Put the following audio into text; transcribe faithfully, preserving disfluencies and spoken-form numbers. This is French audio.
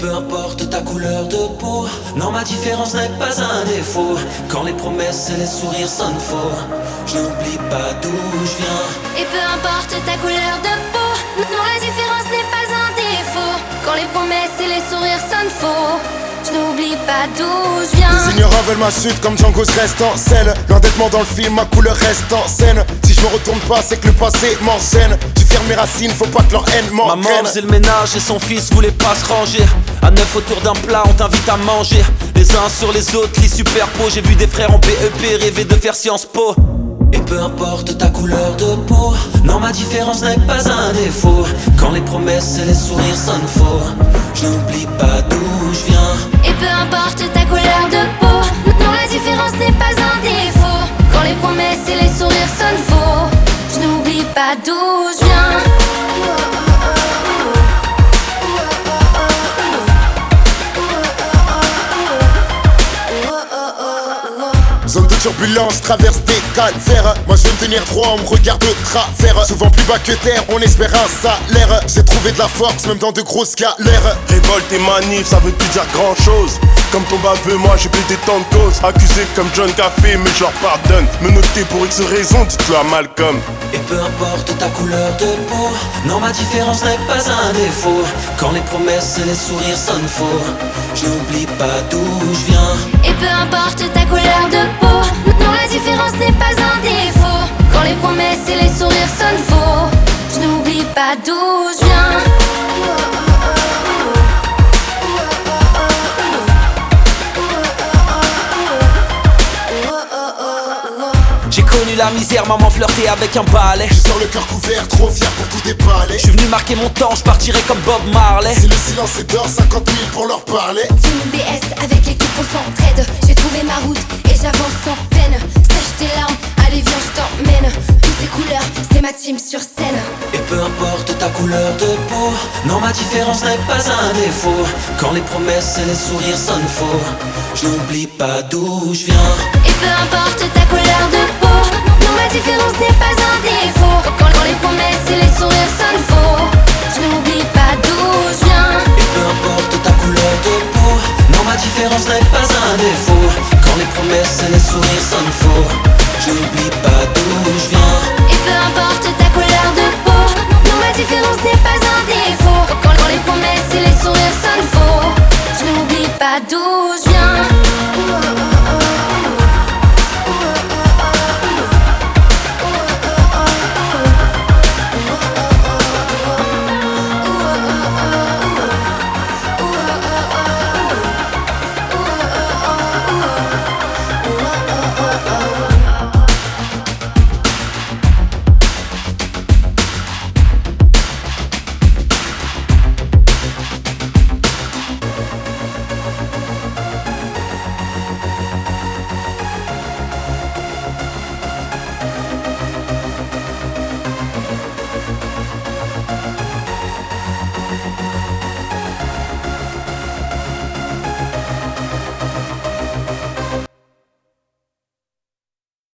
peu importe ta couleur de peau, non ma différence n'est pas un défaut. Quand les promesses et les sourires sonnent faux, je n'oublie pas d'où je viens. Et peu importe ta couleur de peau, non la différence n'est pas un défaut. Quand les promesses et les sourires sonnent faux, je n'oublie pas d'où je viens. Les ignorants veulent ma chute comme Django reste en scène. L'endettement dans le film, ma couleur reste en scène. Si je me retourne pas, c'est que le passé m'enchaîne. Tu fermes mes racines, faut pas que leur haine m'entraîne. Maman faisait le ménage et son fils voulait pas se ranger. À neuf autour d'un plat, on t'invite à manger. Les uns sur les autres, les superpos. J'ai vu des frères en B E P rêver de faire Sciences Po. Et peu importe ta couleur de peau, non ma différence n'est pas un défaut. Quand les promesses et les sourires sonnent faux, je n'oublie pas d'où je viens. Et peu importe ta couleur de peau, non la différence n'est pas un défaut. Quand les promesses et les sourires sonnent faux, je n'oublie pas d'où je viens. Zone de turbulence, traverse des calvaires. Moi je veux me tenir droit, on me regarde de travers. Souvent plus bas que terre, on espère un salaire. J'ai trouvé de la force, même dans de grosses galères. Révolte et manif, ça veut plus dire grand chose. Comme ton baveux, moi j'ai plaidé tant de causes. Accusé comme John Café, mais je leur pardonne. Me noter pour X raison, dites-le à Malcolm. Et peu importe ta couleur de peau, non ma différence n'est pas un défaut. Quand les promesses et les sourires sonnent faux, je n'oublie pas d'où je viens. Et peu importe ta couleur de peau, non la différence n'est pas un défaut. Quand les promesses et les sourires sonnent faux, je n'oublie pas d'où je viens. J'ai connu la misère, maman flirtait avec un balai. Je sors le cœur couvert, trop fier pour tout déballer. Je suis venu marquer mon temps, je partirai comme Bob Marley. Si le silence est d'or, cinquante mille pour leur parler. Team B S avec l'équipe on s'entraide. J'ai trouvé ma route et j'avance sans peine. Sèche tes larmes, allez viens je t'emmène. Toutes les couleurs, c'est ma team sur scène. Et peu importe ta couleur de peau, non ma différence n'est pas un défaut. Quand les promesses et les sourires sonnent faux, je n'oublie pas d'où je viens. Et peu importe ta couleur de peau, non ma différence n'est pas un défaut. Quand, quand les promesses et les sourires sonnent faux, je n'oublie pas d'où je viens. Et peu importe ta couleur de peau, non ma différence n'est pas un défaut. Quand les promesses et les sourires sonnent faux, je n'oublie pas d'où je viens. Et peu importe ta couleur de peau, non ma différence n'est pas un défaut. Quand, quand les promesses et les sourires sonnent faux, je n'oublie pas d'où je viens.